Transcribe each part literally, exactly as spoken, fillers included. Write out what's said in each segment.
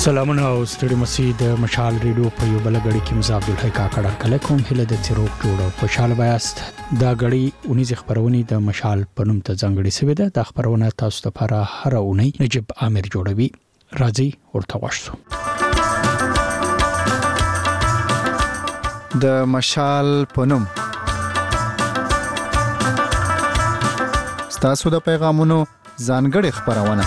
سلامونه او ستړي مسي د مشال ریډیو په یو بل غړي کې مزاب د حقا کړه کله کوم هله د تیروک جوړو خوشاله بیاست دا غړي اونې خبرونه د مشال پنوم ته ځنګړي سوي ده د خبرونه تاسو ته لپاره هر اونۍ نجيب عامر جوړوي راځي ورته واشو د مشال پنوم ستاسو د پیغامونو ځانګړي خبرونه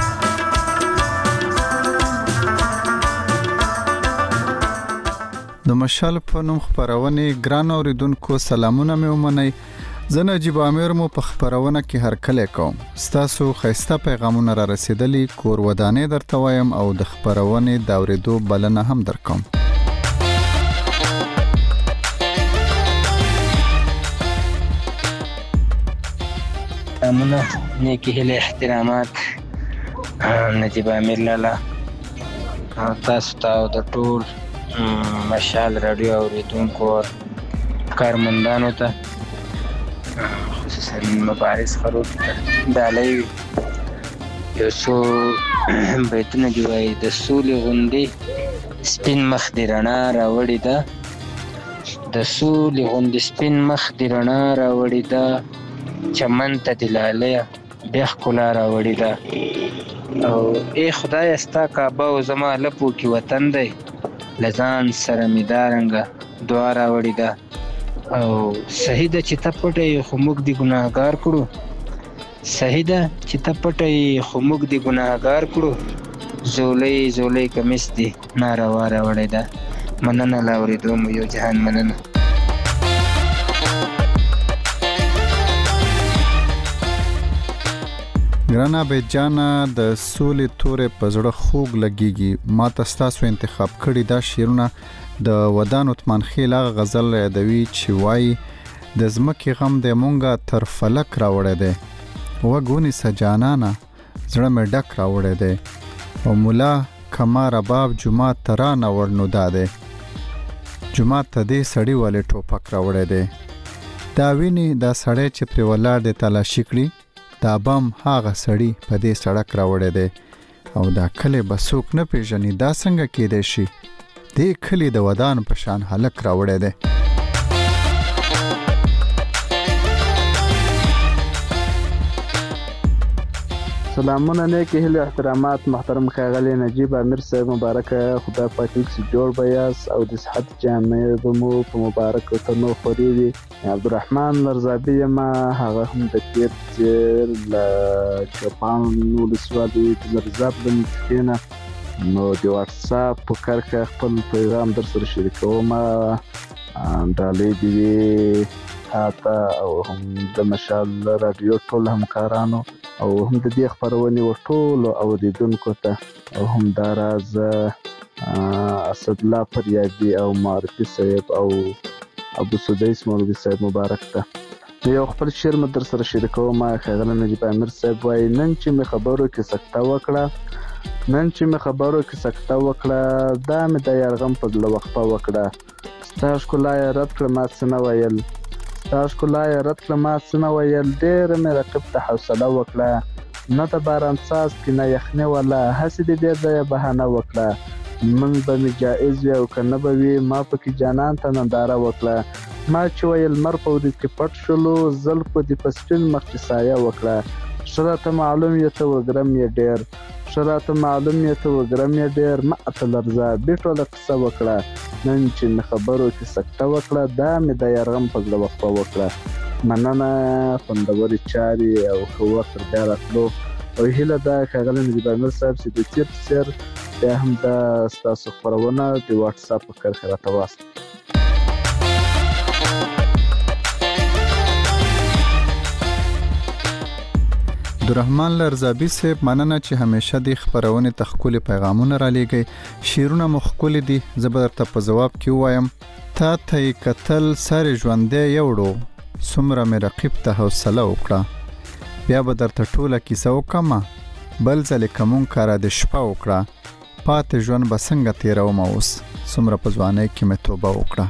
د مشال په نوم خبرونه ګران اوریدونکو سلامونه مې ومنئ زه نجيب عامر مو په خبرونه کې هر کله کوم ستاسو خیسته پیغامونه را رسیدلی کور ودانې درته وایم او د خبرونه د اوریدو بلنه هم درکوم امونه نیکی هله احترامات نجيب عامر لاله تاسو ته د ټول مشال رادیو اوریدونکو کارمندانو ته خصوصا مبارز خروج دالای یو څو بیتونه دی وای د سولې غوندې سپین مخ دی رڼا راوړې ده د سولې غوندې سپین مخ دی رڼا راوړې ده چمن ته دلاله بیا ښکلا راوړې ده او ای خدای استا کعبه او زما لپو کې وطن دی لزان سره میدارنګه دعا راوړې ده او صحیح ده چې ته پټې خو موږ دی ګناهګار کړو صحیح ده چې ته پټې خو موږ دی ګناهګار کړو زولې زولې کمیس دی ناروا راوړې ده مننه لاورې دوم یو جهان مننه ګرانا بیجانا د سولې تورې پزړه خوګ لګيږي ما تاسو انتخاب کړی دا شیرونه د ودان عثمان خیل غزل یادوي چې وای د زمکه غم د مونږه تر فلک راوړې ده وګونی سجانانا زړه مې ډک راوړې ده او مولا کما رباب جمعه ترانه ورنو داده جمعه ته دې سړی والے ټوپک راوړې ده دا ویني دا سړی چې پر ولاړ د تلاشي کړی دا بم هاغه سړی په دې سړک راوړې ده او دا کله بسوک نه پیژني دا څنګه کېدې شي دې کلی د ودان په شان هلک راوړې ده سلامونه نیکی هیله احترامات محترم ښاغلی نجيب عامر صاحب مبارکه خدای پاک چې جوړ بیاس او د صحت جامع بمو په مبارک تنو خوري وي عبدالرحمن لرزابي ما هغه هم د تیر تیر ل چپان نو لسوالي لرزاب د متکینه نو د واتس اپ په کرکه خپل پیغام در سره شریکوم ډالې دی هاته او هم د مشال رادیو ټول همکارانو او هم د دې خبرونه ورټول اوریدونکو ته او هم دراز اسد الله فریادي او معرفي صاحب او ابو سدیس مولوی صاحب مبارک ته یو خپل شعر مدر سره شریکوم خیغله نجيب عامر صاحب وای نن چې مې خبرو کې سکته وکړه نن چې مې خبرو کې سکته وکړه دا مې د یارغم په لور وقفه وکړه ستاسو کولای رد کړم ما څه نه ویل تاسو کولای رد کړم ما څه نه ویل ډېر مې رقیب ته حوصله وکړه نه د باران څاڅ کې نه یخنې ولا هسې د دې ځای بهانه وکړه من به مې جایز وي او که نه به وي ما پکې جانان ته ننداره وکړه ما چې ویل مر په ورځ کې پټ شولو زلفو دې په سپین مخ کې سایه وکړه ښه راته معلوم یې ته وګرم یې ډېر ښه راته معلوم یې ته وګرم یې ډېر ما ته لرزه بې ټوله قصه وکړه نن چې مې خبرو کې سکته وکړه دا مې د یارغم په زړه وقفه وکړه مننه خوندورې چارې او ښه وخت تر بیا راتلو او هیله ده ښاغلی نجيب عامر صاحب چې د تیر تیر بیا هم دا ستاسو خپرونه د واټس اپ په کرښه راته واستوئ عبدالرحمن لرزابي صاحب مننه چې همیشه د خبرونه تخکول پیغامونه را لېږي شیرونه مخکول دي زبر ته په جواب کې وایم تا ته قتل سره ژوندې یوړو سمره مې رقیب ته حوصله وکړه بیا به درته ټوله کیسه وکم بل ځل کوم کار د شپه وکړه پات ژوند به څنګه تیروم اوس سمره په ځوانۍ کې مې توبه وکړه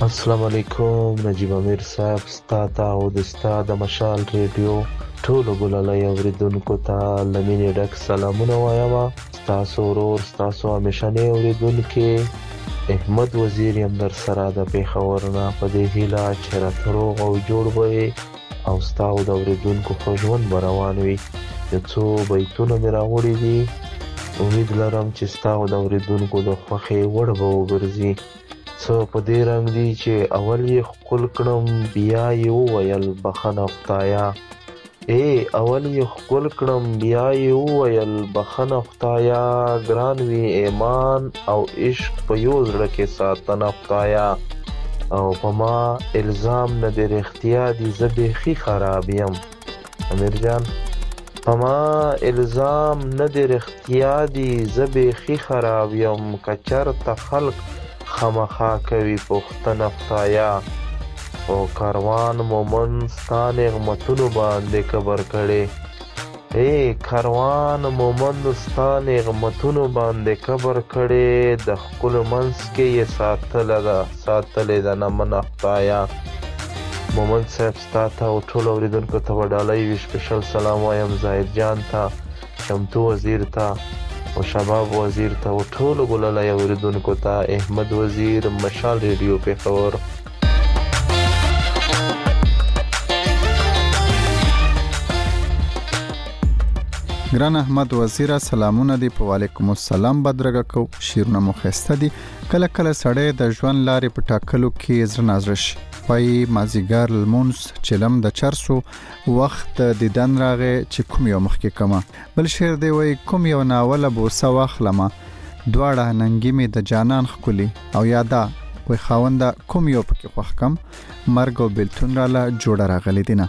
السلام علیکم نجیب امیر صاحب، ستا ته او د ستا د مشال ریډیو ټولو ګلالۍ اوریدونکو ته له مینې ډک سلامونه وایم. ستاسو ورور ستاسو همیشنی اوریدونکی احمد وزیر یم در سره د پېښور نه، په دې هیله چې راته روغ او جوړ به یې او ستا او د اوریدونکو ښه ژوند به روان وي. یو څو بیتونه مې راوړي دي، امید لرم چې ستا او د اوریدونکو د خوښې وړ به وګرځي. څه په دې رنګ دي چې اول یې ښکل کړم بیا یې وویل بخښنه خدایه، ای اول یې ښکل کړم بیا یې وویل بخښنه خدایه، ګران وي ایمان او عشق په یو زړه کې ساتنه خدایه، او په ما الزام نه دې رښتیا دي زه بیخي خراب یم. امیر جان په ما الزام نه دې رښتیا دي زه بیخي خراب یم، که چېرته خلق خامخا کوي پوښتنه خدایه، او کاروان مومن ستا نعمتونو باندې کبر کړی، ای کاروان مومن ستا نعمتونو باندې کبر کړی، د ښکلو منځ کې یې ساتله ده ساتلې ده نمنه خدایه. مومن صاحب ستا ته او ټولو اورېدونکو ته به ډالۍ وي، سپیشل سلام وایم زاهد جان ته، شمتو وزیر ته او شباب وزیر ته او ټولو ګلالۍ اوریدونکو ته. احمد وزیر، مشال ریډیو، پېښور. ګران احمد وزیر سلامونه دی. په وعلیکم السلام بدرګه کو. شیرونه مو خسته دي. کله کله سړی د ژوند لارې په ټاکلو کې زړه نازره شي. پای مازیګر لمونځ چلم د چرسو وخت د دیدن راغې چې کوم یو مخکې کما. بل شعر دی وای کوم یو ناوله بوسه واخلمه، دواړه ننګي می د جانان خکلی، او یادا وای خاونده کوم یو پکې خوښ کم، مرګ او بلتون را له جوړه راغلی دینه.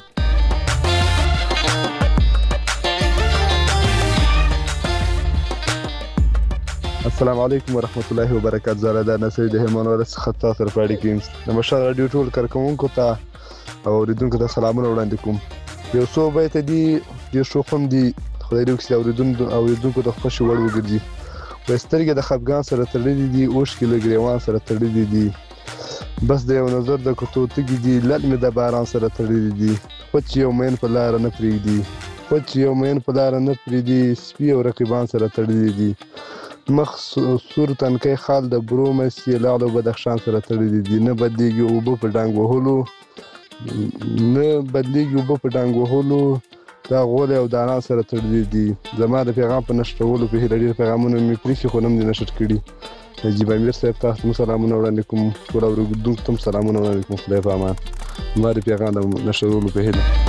السلام علیکم ورحمت الله وبرکاته. زه د نصر د هلمند ولایت څخه تاسو سره پاړی کوم. د مشال رادیو ټول کارکونکو ته او اوریدونکو ته سلامونه وړاندې کوم. یو څو بیت دي ډیر شو خوم دي، خدای دې وکړي اوریدونکو او اوریدونکو د خوشي وړ وګرځي. وسترګې د خفګان سره تړلې دي، اوښکې له ګریوان سره تړلې دي، بس د یو نظر د کوټو تګي دي، لړ مې د باران سره تړلې دي، خو چې یو مین په لار نه پریږدي، خو چې یو مین په لار نه پریږدي، سپي او رقیبان سره تړلې دي، مخ سور تنکي خال د برومس یې لاړو بدخشان سره تړلې دي، نه بدلیږي اوبه په ډانګ وهلو، نه بدلیږي اوبه په ډانګ وهلو، دا غول او دانا سره تړلې دي. زما د پیغام په نشټولو په هیله ډېر پیغامونه مې پریښي خو نم دې نشر کړي. نجیب امیر صاحب تاسو ته سلامونه وړاندې کوم، ټول اورېدونکو ته سلامونه وړاندې کوم. خدای په امان. زما د پیغام د نشرولو په هیله.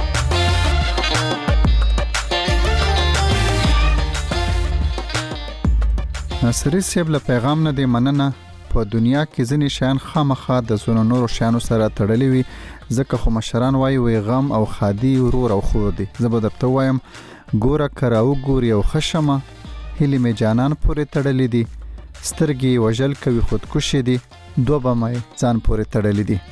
ناصری صاحب له پیغام نه دی مننه. په دنیا کې ځینې شیان خامخا د زونو نورو شیانو سره تړلي وي، ځکه خو مشران وایي وي غم او خادي ورور او خور دی. زه به درته وایم ګوره که راوګوري او ښه شمه، هیلې مې جانان پورې تړلي دي، سترګې وژل کوي خودکشي دي، دوه به مې ځان پورې تړلي دي.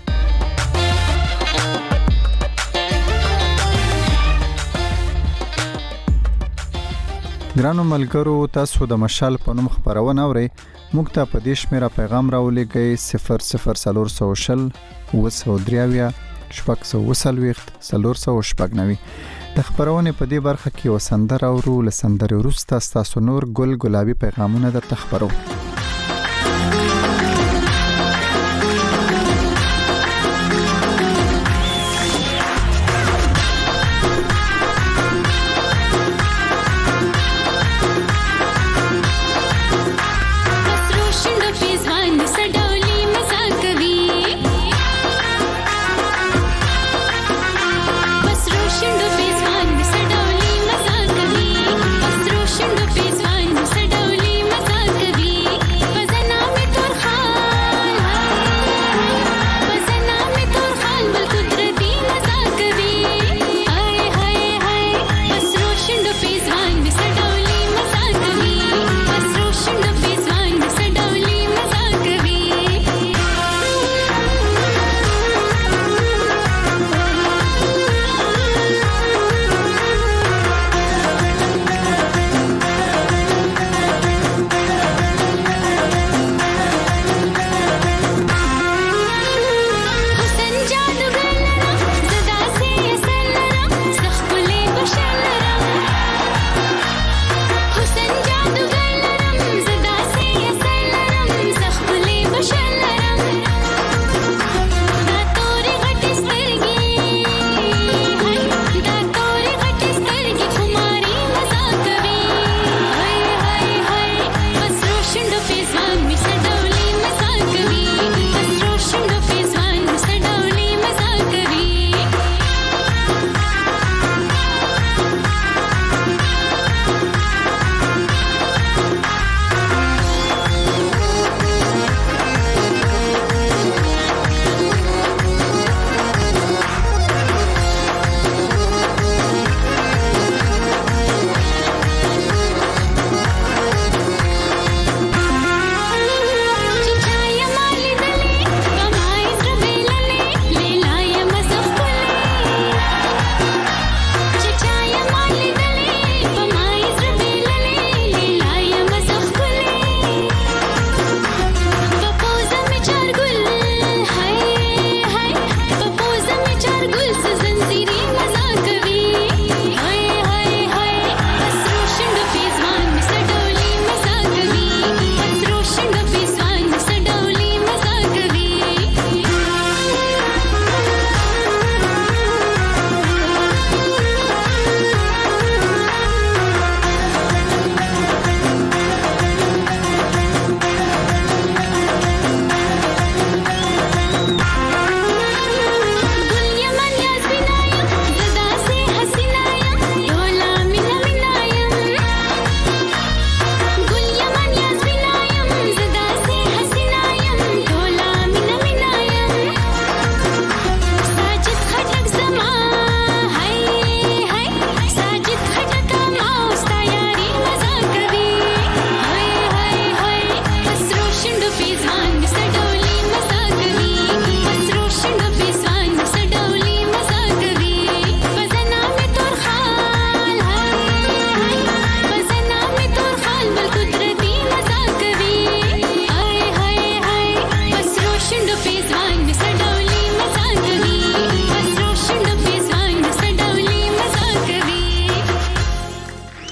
ګرانو ملګرو، تاسو د مشال په نوم خبرونه اورئ. موږ ته په دې شمیره پیغام راولېږئ صفر صفر څلور سوه شل اووه سوه درې اویا شپږ سوه اووه څلوېښت څلور سوه شپږ نوي. د خبرونې په دې برخه کې یوه سندره اورو. له سندرې وروسته ستاسو نور ګل ګلابي پیغامونه درته خپرو. Peace,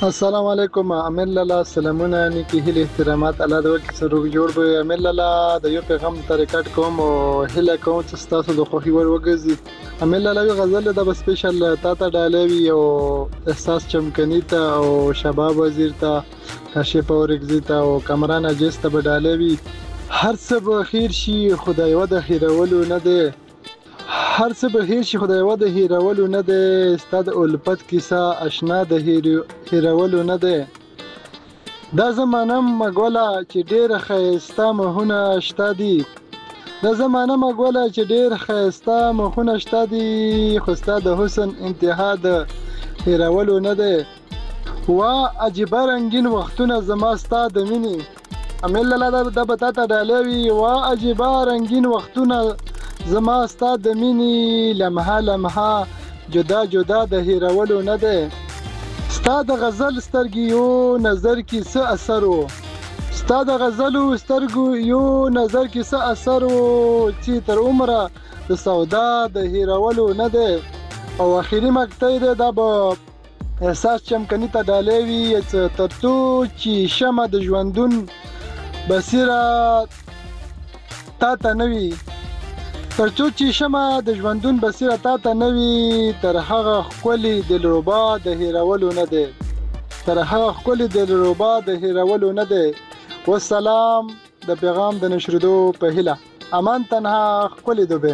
السلام علیکم امیر لالا سلامونه نیکی هیله احترامات الله د ورکی سره جوړ به امیر لالا د یو پیغام ترکټ کوم او هیله کوم چې تاسو د خوخي ور وګزي امیر لالا غزل د سپیشل تا ته ډالوي او احساس چمکنی ته او شباب وزیر ته کاشف اورګزی ته او کامران اجست به ډالوي هر څه به خیر شي خدای و د خیرولو نه دی هر څه به هیر شي خدای و د هیرولو نه دی ستاد الفت کیسه آشنا د هیرولو نه دی دا زمانه مګولا چې ډیر خیستا مهونه شته دي دا زمانه مګولا چې ډیر خیستا مهونه شته دي خو ستاد حسن انتها د هیرولو نه دی وا عجیب رنگین وختونه زما ستاد مینی امیل لاله د بتا ته ډالوي وا عجیب رنگین وختونه زما ستاد د مینی لمحه لمحه جدا جدا د هیرولو نه ده ستاد غزل سترګي یو نظر کی څه اثر وو ستاد غزل سترګو یو نظر کی څه اثر وو چې تر عمره د سودا د هیرولو نه ده او اخیری مقطع ده د احساس چمکنی ته ډالوي چې ترڅو چې شمه د ژوندون بصیره تا ته نوي ترڅو چې شمه د ژوندون بصیره تا ته نوي تر هغه خولي دلربا د هیرولو نه دی تر هغه خولي دلربا د هیرولو نه دی والسلام د پیغام د نشریدو په هیله امان تنها خولي دوبه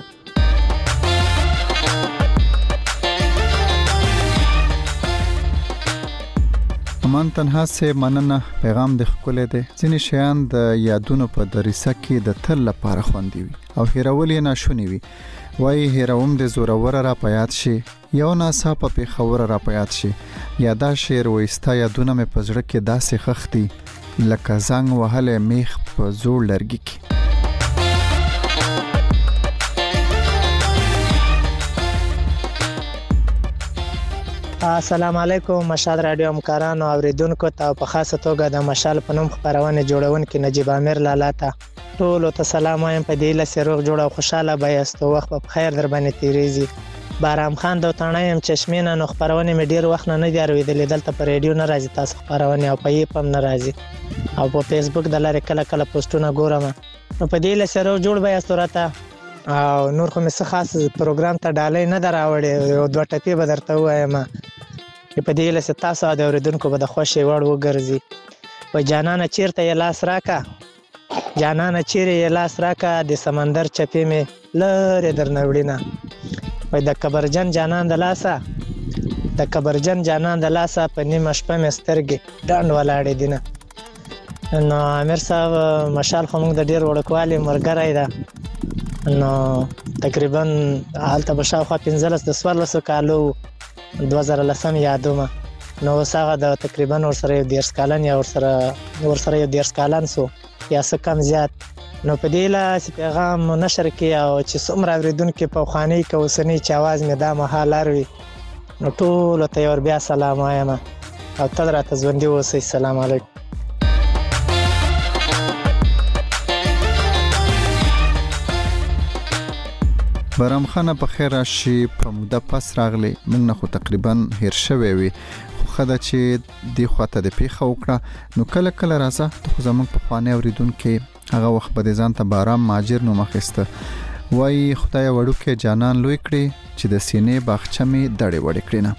امان تنها سه مننه پیغام د خپل دی ځینې شیان د یادونو په دریسه کې د تل لپاره خوندي وي او هیرول نه شونی وي وای هیروم د زورور را پیات شي یو ناسا په پیښور را پیات شي یادا شعر وستا یادونه مې پزړه کې داسې خختي لکه زنګ وهله میخ په زور لرګي کې السلام علیکم مشال رادیو همکارانو اوریدونکو ته په خاصه توګه د مشال په نوم خبرونه جوړونکي نجیب امیر لالا ته ټول ته سلام وایم په دې لسه روغ جوړ او خوشاله بایست وخت په خیر در باندې تیریږي بارام خان د تڼایم چشمینه نو خبرونه مې ډیر وخت نه دی اورېدلې دلته په رادیو نه راځي تاسو خبرونه او په یې پم نه راځي او په فیسبوک د لارې کله کله پوسټونه ګورم نو په دې لسه روغ جوړ بایست راته او نور خو مې خاص پروګرام ته ډالې نه دراوړې یو دوه ټپې به درته وایم په دې لسه تاسو د اوریدونکو به د خوشي وړ وګرځي و جانانه چیرته یې لاس راکا جانانه چیرې یې لاس راکا د سمندر چپې مې لره درنوړینا و د کبرجن جانان د لاسه د کبرجن جانان د لاسه په نیمه شپه مې سترګې ډاند ولاړې دینه نو امیر صاحب مشال خو موږ د ډیر وړکوالي مرګرای ده نو تقریبا حالته بشاوخوا پنځلس د څوارلسو کالو دوه زره لسم یادومه نو هغه د تقریبا ورسره یو دیرش کالن یا ورسره ورسره یو دیرش کالن سو یا څه کم زیات نو په دې لاس پیغام نشر کې او چې څومره اوریدونکو په خواني کې اوسنی چې आवाज مې دا مهال اروي نو ټول ته ور بیا سلام وایم او تل راته ژوندۍ اوسئ السلام علیکم برام خانه په خیر راشي په موده پس راغلی موږ نه خو تقریبا هیر شوی وي خو خدای چې دی خواته د پیښه وکړه نو کله کله راځه ته خو زموږ په خوانه اوریدونکو هغه وخت به ځان ته بارام ماجر نو مخسته وای خدای وړوکې جانان لوی کړی چې د سینې باغچه می دړې وړې کړی نه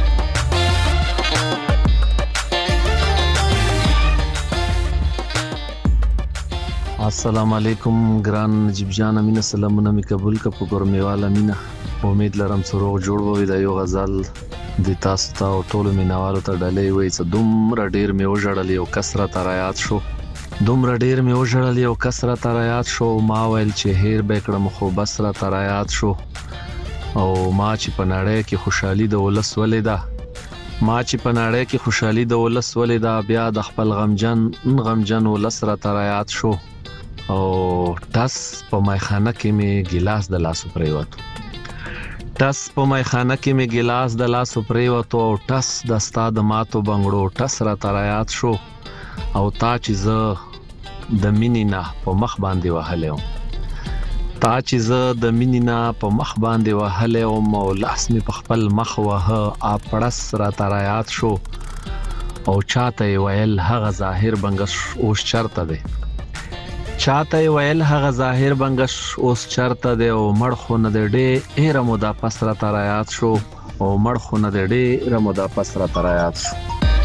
السلام علیکم ګران نجیب جان امینه سلامونه می قبول ک په ګرمیواله مینا امید لرم سروغ جوړ ووي د یو غزل د تاسو ته او ټول مینوالو ته ډالې وای چې دومره ډیر می وژړل یو کثرت رايات شو دومره ډیر می وژړل یو کثرت رايات شو ما ویل چې هیر بکړم خو بس را رايات شو او ما چې په نړۍ کې خوشحالي د ولس ولیدا ما چې په نړۍ کې خوشحالي د ولس ولیدا بیا د خپل غمجن غمجن ولس را رايات شو او تاس په مایخانه کې می ګلاس د لاسو پریوتو تاس په مایخانه کې می ګلاس د لاسو پریوتو او تاس د استاد ماتو بنگړو تاس را ترایات شو او تا چې ز د مینینا په مخ باندې وهلم تا چې ز د مینینا په مخ باندې وهلم او لاس می په خپل مخ وه اپړس را ترایات شو او چاته ویل هغه ظاهر بنگش اوس چرته دی چاته ویل هغه ظاهر بنگش اوس چرته دی او مړ خو نه دی ډېر مودا پس را ترایات شو او مړ خو نه دی ډېر مودا پس را ترایات شو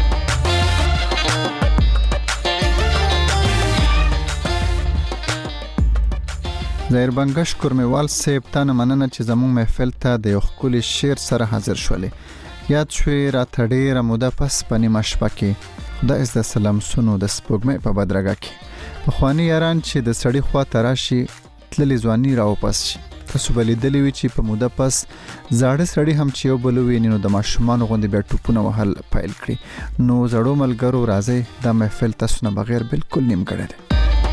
ظاهر بنگش کورمیوال صاحب ته مننه چې زموږ محفل ته د یو ښکلي شعر سره حاضر شولې یاد شوې راته ډېره موده پس په نیمه شپه کې خدای از د سلام سونو د سپوږمۍ په بدرګه کې پخواني یاران چې د سړي خوا ته راشي تللې ځواني راوپس شي تاسو به لیدلي وي چې په موده پس زاړه سړي هم چې یو بل وویني نو د ماشومانو غوندې بیا ټوپونه وهل پیل کړي نو زړو ملګرو راځئ دا محفل تاسو نه بغیر بالکل نیمګړی دی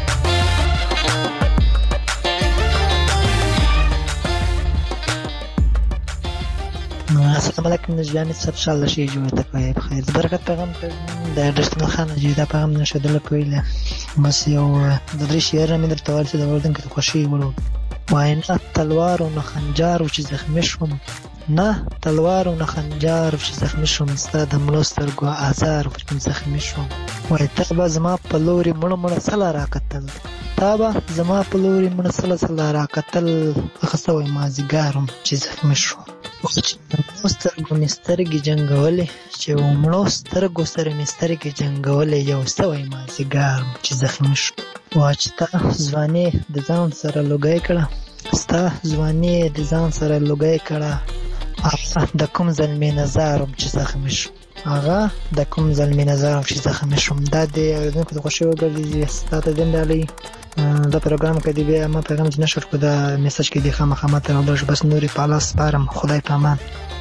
السلام علیکم نجیبامیر صاحب انشاءالله شی جوړه کوي بخیر برکت پیغام د درشتن خان جی دا پیغام نشدل کویله بس یو د درې شعر مې درته وایي چې د وردن کې خوشي ورو واینا تلوار او خنجر چې زخمی شوم نه تلوار او خنجر چې زخمی شوم ستاد ملوستر ګو آثار چې زخمی شوم وای تبا زما په لوري مړ مړ سلا راکتل تابا زما په لوري مړ سلا سلا راکتل خصوي مازیګارم چې زخمی شوم سترګو مسترګې جنگولې چې ومړو سترګو سره مسترګې جنگولې یو سوی مازیګار چې زخمی شو واچتا ځواني د ځان سره لوګی کړه ستا ځواني د ځان سره لوګی کړه هغه د کوم ظلمي نظارم چې زخمی شو هغه د کوم ظلمي نظارم چې زخمی شوم دا د اوریدونکو د خوښي وګرځي ستا ته دین ډالۍ دا پروګرام کې دی بیا ما پیغام چې نشر کو دا میسج کې دی خامخا ماته راوړل بس نوري پالاس پارم خدای پامان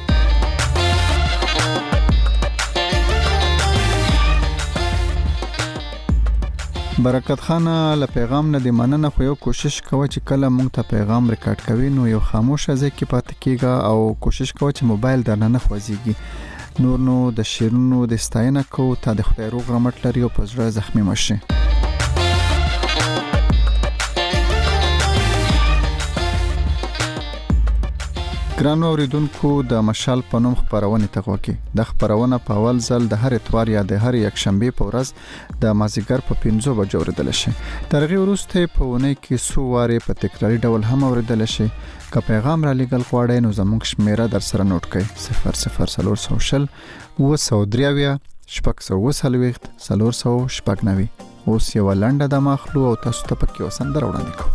برکت خان له پیغام نه دی مننه خو یو کوشش کوه چې کله مونږ ته پیغام ریکارډ کوي نو یو خاموش ځای کې پاتې کیږي او کوشش کوه چې موبایل درنه نه خوځيږي نور نو د شیرونو د ستاینه کو ته د خدای روغ رحمت لري او پزړه زخمی مشه ګرانو اوریدونکو د مشال په نوم خبرونه تغوکي د خبرونه په اول ځل د هر اتوار یا د هر یک شنبه په ورځ د مازیګر په پنځو بجو اوریدل شي ترغه ورسته په ونه کې سو واره په تکراری ډول هم اوریدل شي که پیغام را لګل غواړئ نو زموږ شمیره در سره نوٹ کړئ صفر صفر صفر سوشل و سودریاویا شپږ سو وسلويخت سلور سو شپږ نوي اوس یو لنډه د مخلو او تاسو ته پکې وسندر وړاندې کوم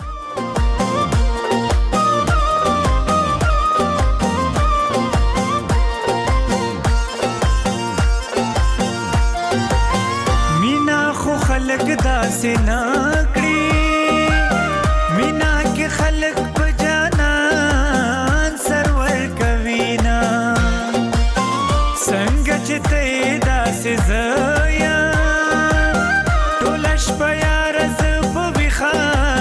خلق داسې ناکړي مینا کې خلق په جانان سرور کوي نا څنګه چې ته داسې زیا ټولش په یار ز په وخا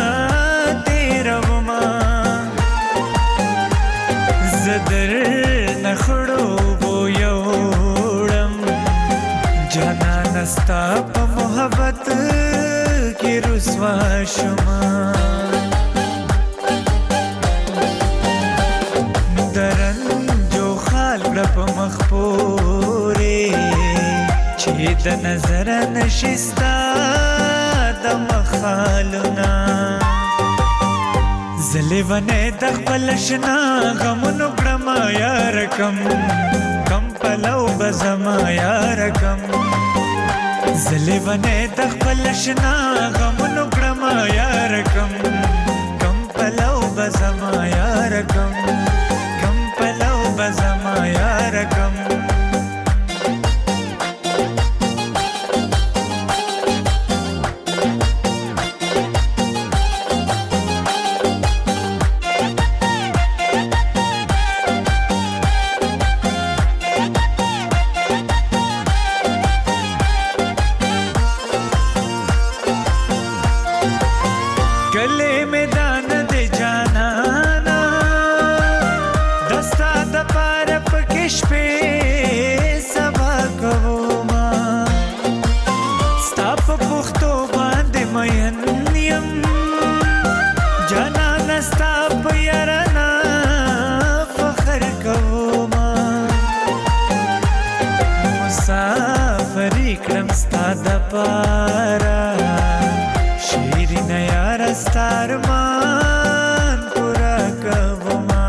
تیروما زدر نخړو بو یوړم جانا نستا محبت کی رسوا شما درن جو خال رب مخپوري چې د نظر نشستا د مخالنا زلیونه د خپل شنا غمونو کړم یار کم کم پلو بزما یار کم زلیونه د خپل شنا غمونو کړم یار کم کم پلو بزما یار کم کم پلو بزما یار کم مسافری کړم ستا د پاره شیرینه یاره ستا ارمان پوره کومه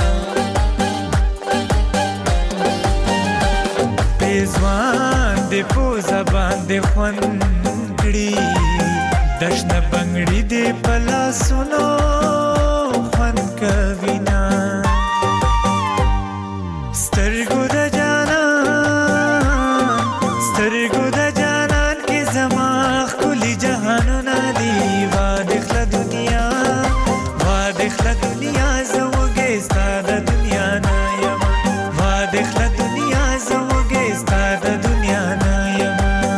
پیزوان دې پوزه باندې خوند کړي دشنه بنګړي دې په لاسونو خوند کوینه سترګو د جانان سترګو د جانان کې زما ښکلي جهانونه دي واده خله دنیا واده خله دنیا زه وږې ستا د دنیا نه یم واده خله دنیا زه وږې ستا د دنیا نه یم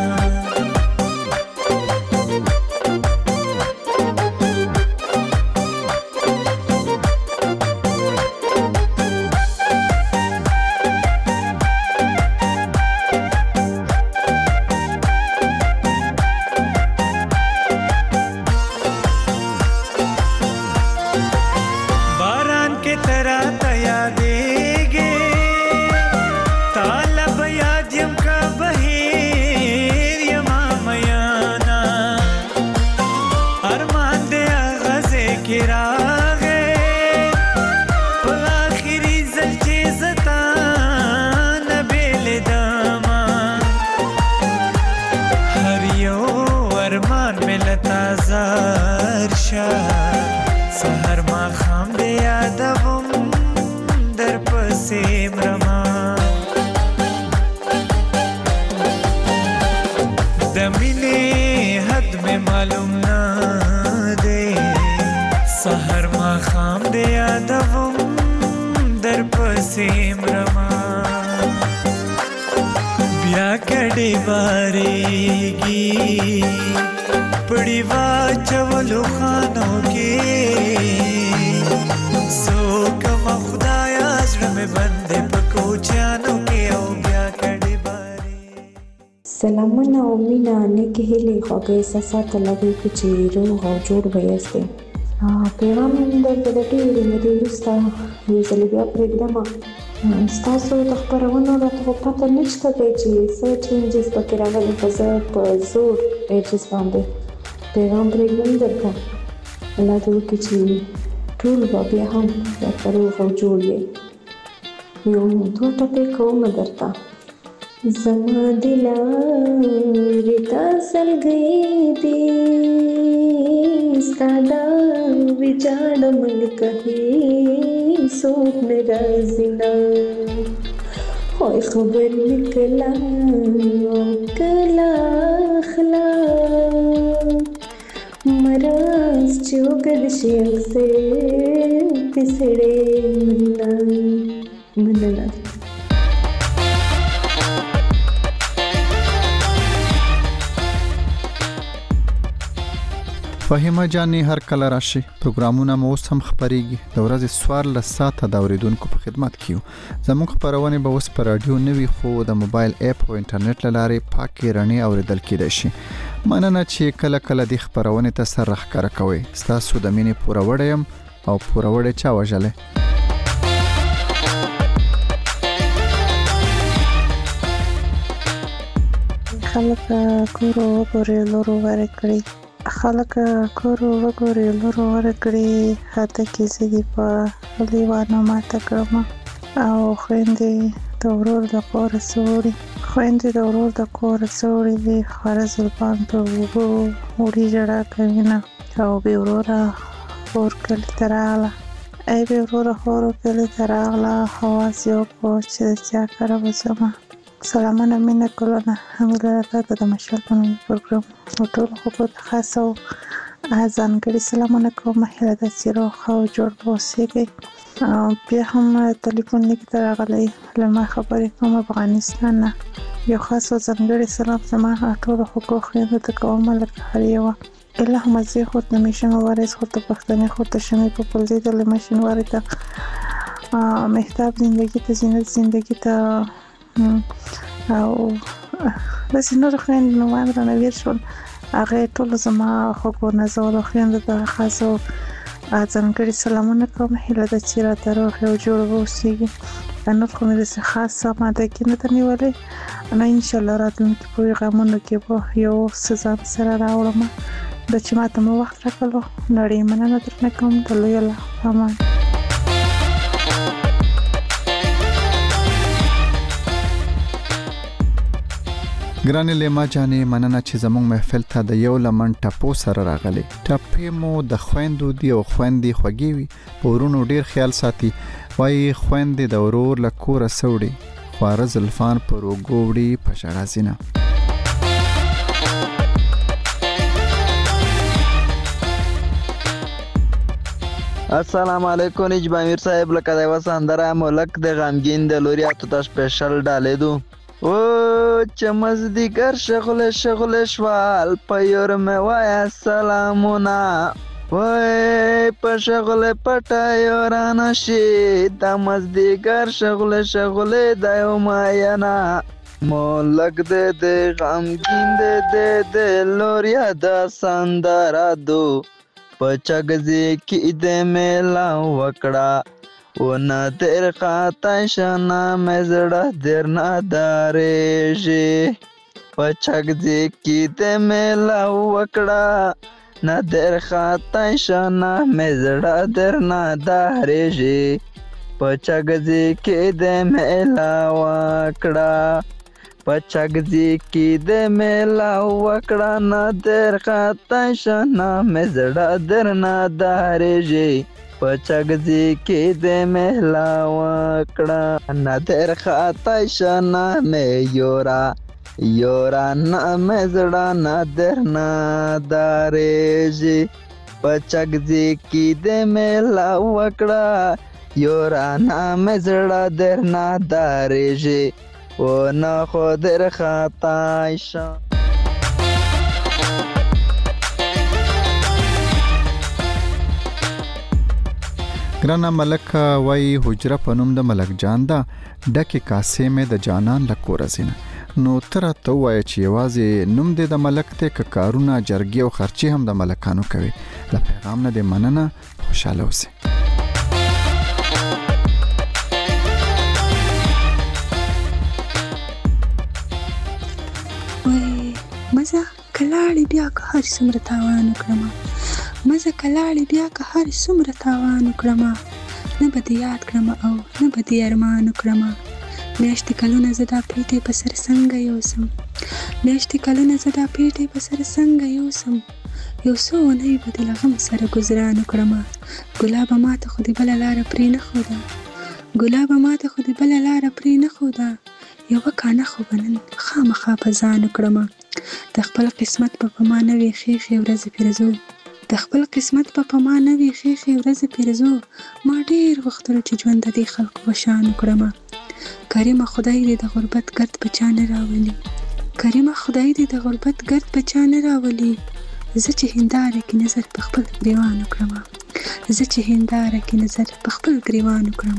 سهر ما خام دې یادوم در پسې مرما د مینې حد مې معلوم نه دی سهر ما خام دې یادوم در پسې مرما بیا کډې بارېږي پړی واچولو خانو کې سو کما خدایا زړه مې بندې په کوچانو کې او بیا کډې بارې سلامونه او مینا نیکې هیلې خوږې احساسات لري چې روغ او جوړ ویاستئ پیغام د ډېرې مودې وروسته یو ځل بیا پرېږدم ستاسو د خپرونو راته پته نشته دی چې څه چینجز پکې راغلي خو زه په زور ایچز باندې پیغام پرېږدم درته الله دې وکړي چې ټول به بیا هم درته روغ او جوړ وي یو دوه ټپې کوم درته زما د لارې تا سلګۍ دي ستا دا ویجاړ ملکه هېڅوک نه راځي نه خو خبر مې کله کله اخلا مراز چې وګد شي اکثر د سړی مننه مننه فهیمه جانې هر کله راشي پروګرامونه مو اوس هم خبريږي د ورځې سوار له ساعته د اوریدونکو په خدمت کیو زموږ خبرونه به اوس پر رادیو نوي خو د موبایل اپ او انټرنیټ لاره پاکي رڼي اوریدل کیدای شي مننه چې کله کله د خبرونه ته سر راخره کوي ستاسو د مینې پوره وړم او پوره وړ چا وژلې خلک کورو وګوري لورو ورکړي خلک کورو وګوري لورو ورکړي هته کې زدي په لیوانو ماته کړم او خويندې د ورور د کور سوري خويندې د ورور د کور سوري دي خارز البان په وګو وړي جړه کوي نه او به ورورا ور کلی تراله ای به ورورا ور کلی تراله حواس یو په چې چا کار وسمه سلامونه مینه کولونه همله راته د مشال په پروګرام ټول خو په خاصو ځانګړي سلامونه کوم هله د سیرو خو جوړ اوسېږي بیا هم ټلیفون لیک راغلی لمه خبرې کوم افغانستان یو خاص ځانګړي سلام سما ټول حقوق یې ته کوم لکه هریو الله مزه خو د میشن وارث خو ته پښتنه خو ته شمه په پلزي د میشن وارث مهتاب زندگی ته زینت زندگی ته او بس نور خويند نو باندې نویر شول هغه ټول زما خو کو نزول خويند د خاصو ځانګړي سلامونه کوم هله د چیرې تر خو جوړ ووسیږي نو خو مې د خاصه ماده کې نه تنیولې نه ان شاء الله راتلونکي په غمونو کې به یو سزا سره راوړم د چې ماته مو وخت راکړو نړۍ مننه درنه کوم د لوی الله امان. ګرانې لیما جانې مننه چې زموږ محفل ته د یو لمن ټپو سره راغلي. ټپې مو د خويندو دی او خويندې خوږي وي پورونو ډیر خیال ساتي وای خويندې د ورور له کوره سوړي خواره زلفان پر وګوړي پښړازینه. السلام علیکم نجیب امیر صاحب لکه د وساندره ملک د غمگین د لوریاتو ته سپیشل ډالې دو او چمز دیگر شغل شغل شوال پیور میں وایا سلامونا وای په شغل پټایورانا شي دمز دیگر شغل شغل دایو ماینا ملک د د غمگین د د لوریا د ساندره دو پچګزي کې د میلا وکړه و نه تر خاطا شنا مزړه درنا دارېږي پچګزي کې د میلا وکړه نه در خاطا شنا مزړه درنا دارېږي پچګزي کې د میلا وکړه پچګزي کې د میلا وکړه نه در خاطا شنا مزړه درنا دارېږي پچګزي کې د میلا وکړه نه در خاطا شنا مې یورا یورا نه مزړه نه درنا دارېږي پچګزي کې د میلا وکړه یورا نه مزړه درنا دارېږي و نه خو در خاطا شا. ګرانه ملک وای حجره پنوم د ملک جان دا ډکه کاسې مې د جانان لکور زینه نو تر ته وای چې یوازې نوم دې د ملک ته ک کارونه جرګي او خرچي هم د ملکانو کوي ل پیغام نه دې مننه خوشاله اوسه. مزه کلاړې بیا که هر څومره تاوان وکړم مزه کلاړې بیا که هر څومره تاوان وکړم نه به دې یاد کړم او نه به دې ارمان وکړم میاشتې کلونه زه دا پیټې په سر څنګه یوسم میاشتې کلونه زه دا پیټې په سر څنګه یوسم یو څو اونۍ به دې له غم سره ګزران وکړم ګلابه ماته خو دې بله لاره پرې نه ښوده ګلابه ماته خو دې بله لاره پرې نه ښوده یوه کانه خو به نن خامخا په ځان وکړم د خپل قسمت په په ما نه وي ښېښې ورځې پیرزو د خپل قسمت په په ما نه وي ښېښې ورځې پیرزو ما ډېر غوښتل چې ژوند د دې خلکو په شان وکړم کریمه خدای دې د غربت ګرد په چا نه راولي کریمه خدای دې د غربت ګرد په چا نه راولي زه چې هنداره کې نظر په خپل ګریوان وکړم زه چې هنداره کې نظر په خپل ګریوان وکړم.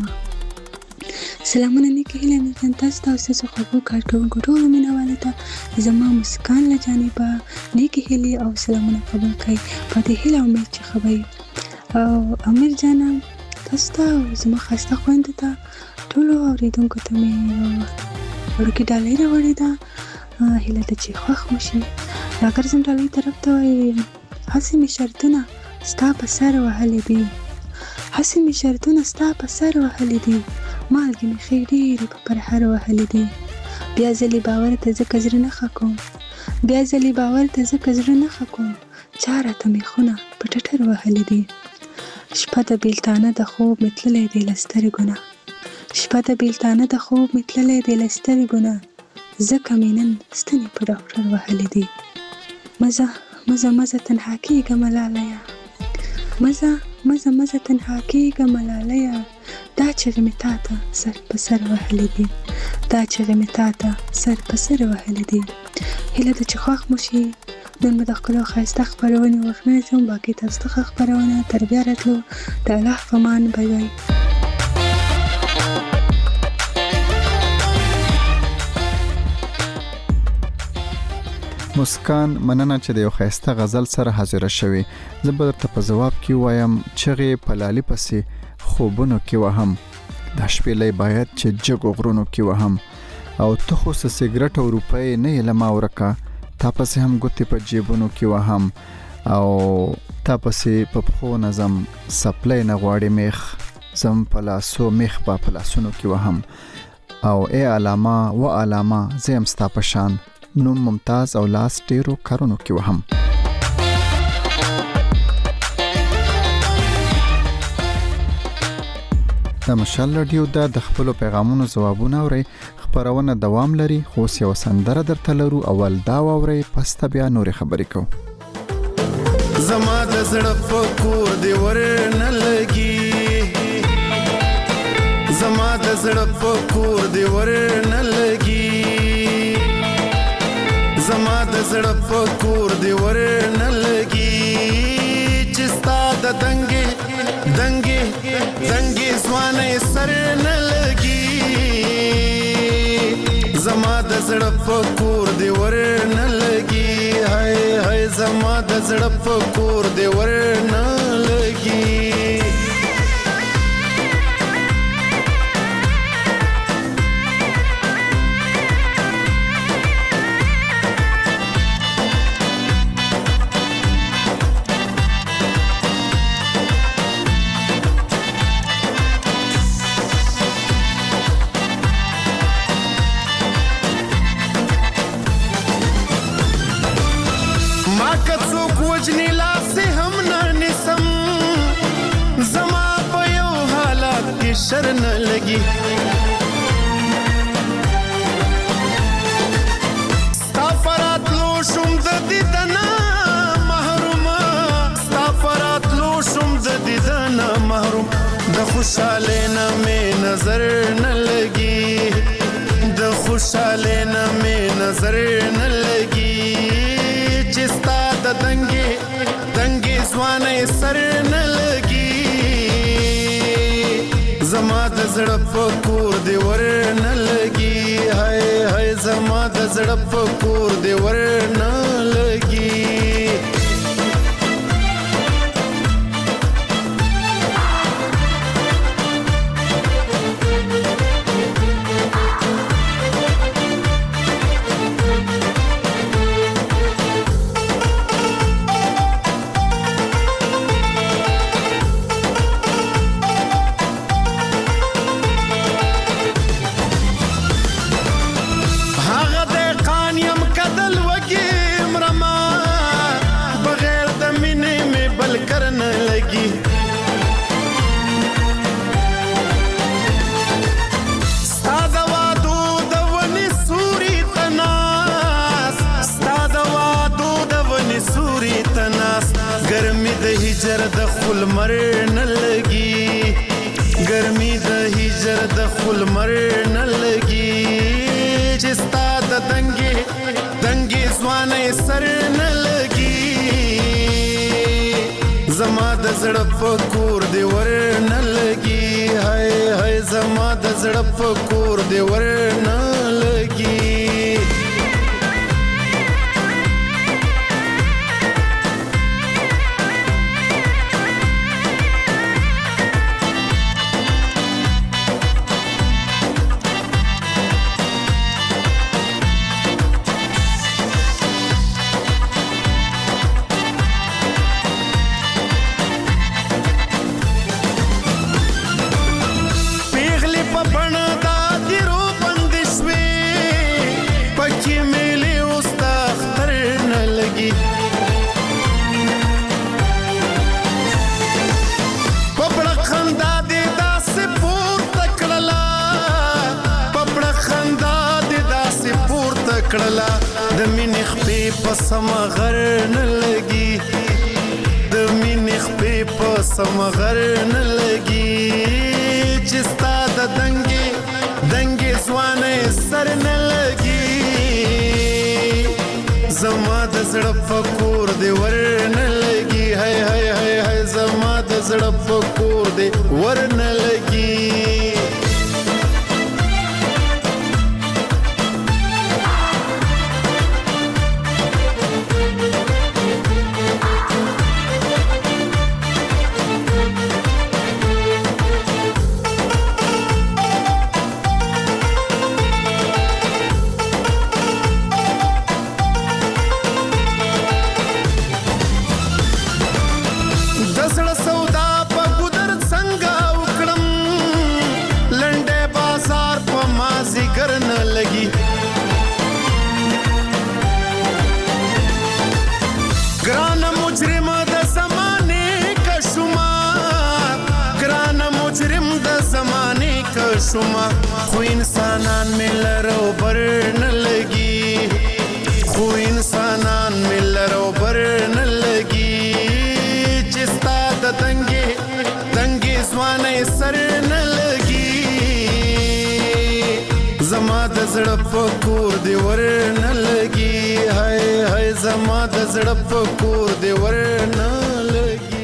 سلامونه نیکې هیلې مې ځان تاسو ته او ستاسو خوږو کارکوونکو ټولو مینهوالو ته زما مسکان له جانبه نیکې هیلې او سلامونه قبول کړئ په دې هیله امید چې ښه به او امیر جانه تاسو ته او زما ښایسته خویندو ته ټولو اورېدونکو ته مې وړوکې ډالۍ راوړې ده هیله ده چې خوښ مو شي راګرځم ډالۍ طرف ته وایي هسې مې شرطونه ستا په سر وهلې دي هسې مې شرطونه ستا په سر وهلې دي مالګې مې ښې ډېرې په پرهر وهلې دي بیا ځلې باور ته ځکه زړه نه ښه کوم بیا ځلې باور ته ځکه زړه نه ښه کوم چا راته میخونه په ټټر وهلې دي شپه د بیلتانه د خوب مې تللی دی له سترګو نه شپه د بیلتانه د خوب مې تللی دی له سترګو نه ځکه مې نن ستنې په ډاکټر وهلې دي مزه مزه مزه تنها کېږه ملالیه مزه مزه مزه تنها کېږه ملالیه دا چغې مې تا ته سر په سر وهلې دي دا چغې مې تا ته سر په سر وهلې دي هیله ده چې خوښ مو شي نن مې د ښکلو ښایسته خپرونې وخت شم باقي تاسو ته ښه خپرونه تر بیا راتلو د الله په امان بای بای. مسکان مننه چې د یو ښایسته غزل سره حاضر شوي زه به درته په جواب کې وایم چغې په لالي پسې خوبونو کې وهم دا شپېلۍ باید چې جګو غرونو کې وهم او ته خو سګرټ او روپۍ نه لما ورکا تاسو هم ګوتې په جیبونو کې وهم او تاسو په خو نظم سپلای نه غواړي میخ زم پلاسو میخ په پلاسونو کې وهم او ای علامه و علامه زم ستا پشان نوم ممتاز او لاس ډیرو کارونو کې وهم. د مشال رادیو د خپل پیغامونو جوابونه اوري خبرونه دوام لري خو یو سندره درته لرو اول دا اوري پس ته بیا نور خبرې کو. زما د زړه په کور دی ورنه لګي زما د زړه په کور دی ورنه لګي زما د زړه په کور دی ورنه لګي چې ستا د دنګي دنګي دنګي ځواني سر نه لګي زما د زړه په کور دی ورنه لګي هاي هاي زما د زړه په کور دی ورنه لګي وجنی لاس هم نه نسم زما په یو حالت کې شرن لګي سفرات لو شوم د دیدنا محروم سفرات لو شوم د دیدنا محروم د خوشاله نه مې نظر نه لګي د خوشاله نه مې نظر نه لګي چې ستا د دنګي دنګي ځواني سر نه لګي زما د زړه په کور دی ورنه لګي هاي هاي زما د زړه په کور دی ورنه لګي هجر د خل مر نه لګي ګرمي د هجر د خل مر نه لګي چې ستا د دنګي دنګي ځواني سر نه لګي زما د زړه په کور دی ورنه لګي هاي هاي زما د زړه په کور دی ورنه لګي کړلا د مینې خپې په سم غر نه لګي د مینې خپې په سم غر نه لګي چې ستا د دنګي دنګي ځواني سر نه لګي زما د زړه په کور دی ورنه لګي هاي هاي هاي هاي زما د زړه په کور دی ورنه لګي شوما خو انسانان ملرو بر نه لګي خو انسانان ملرو بر نه لګي چې ستا د تنګي تنګي ځوانه سر نه لګي زما د زړه په کور دی ور نه لګي هاي هاي زما د زړه په کور دی ور نه لګي.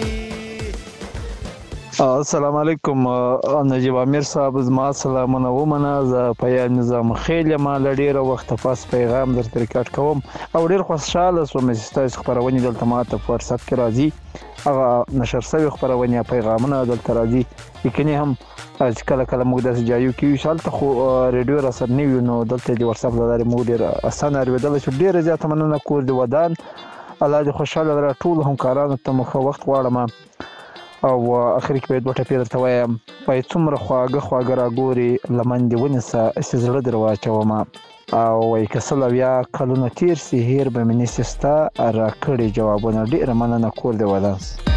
السلام علیکم نجیب امیر صاحب، زما سلامونه ومنه. زه پیال نظام خیل ما لډیر وخت پاس پیغام درته ریکارډ کوم او ډیر خوشاله سوم چې تاسو خبرونه دلته ماته په واتس اپ کې راځي. هغه نشر شوی خبرونه پیغامونه دلته راځي، لیکنې هم چې کله کله موږ داسې ځایو کې یو شالته خو ریډیو را سره نیو نو دلته د واتس اپ لاره موږ ډیر اسانه اورېدل چې ډیر زیاته مننه کور دی ودان. الله دې خوشاله را ټول همکارانو ته مخه وخت غواړم او اخر کې به دوه ټپې درته وایم. پای څومره خواږه خواږه راګوري لمن دې ونیسه چې زړه در واچوم او وایي که سل اویا کلونه تېر سي هیر به مې نیسي ستا راکړي جوابونه. ډېره مننه کور دې ودان.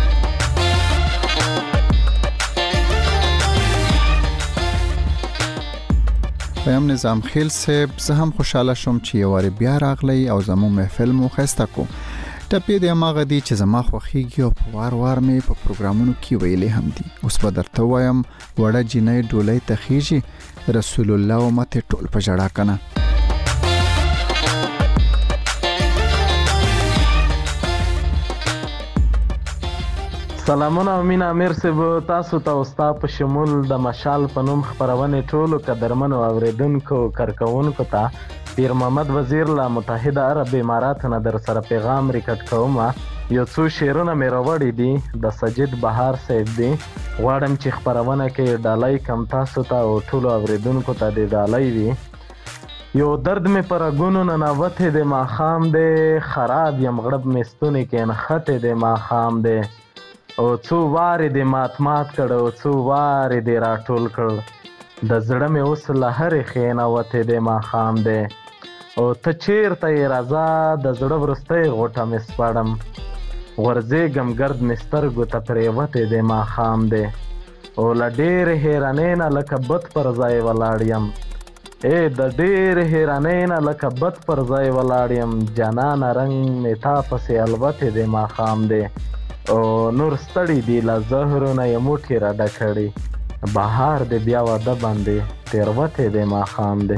ویم نظام خیل صاحب، زه هم خوشاله شوم چې یو واری بیا راغلی او زموږ محفل مو ښایسته کو. ټپې د هغه دي چې زما خوښیږي او په وار وار مې په پروګرامونو کې ویلې هم دي. اوس به درته وایم وړه جینۍ ډولۍ ته خیږي رسول الله امت ټول په ژړا کنه. سلامونه امین امیر صاحب، تاسو ته استا په شمول د مشال په نوم خبرونه ټولو قدرمنو اوریدونکو کارکونکو ته پیر محمد وزیر له متحده عرب اماراتو نه در سره پیغام ریکارډ کوم. یو څو شعرونه مې راوړي دي د سجید بهار صاحب دي. غواړم چې خبرونه کې ډالۍ کم تاسو ته او ټولو اوریدونکو ته د ډالۍ وي. یو درد مې پر غونو نه نوته د ماخام دی، خراب یم غړب مستونه کې نخته د ماخام دی او څو واره د مات مات کړ او څو واره د راټول کړ د زړه مې اوس له هرې خینه وته د ماخام دی او ته چیرته یې راځه د زړه وروستی غوټه مې سپړم غورځېږم ګرد مې سترګو ته پرېوتی د ماښام دی او له ډېرې حیرانۍ نه لکه بت پر ځای ولاړ یم ای د ډېرې حیرانۍ نه لکه بت پر ځای ولاړ یم جانانه رنګ مې تا پسې الوتې د ماښام دی او نور ستړي دي له زهرونه یې موټې را ډک کړي بهار دی بیا واده باندې تېروتی د ماښام دی.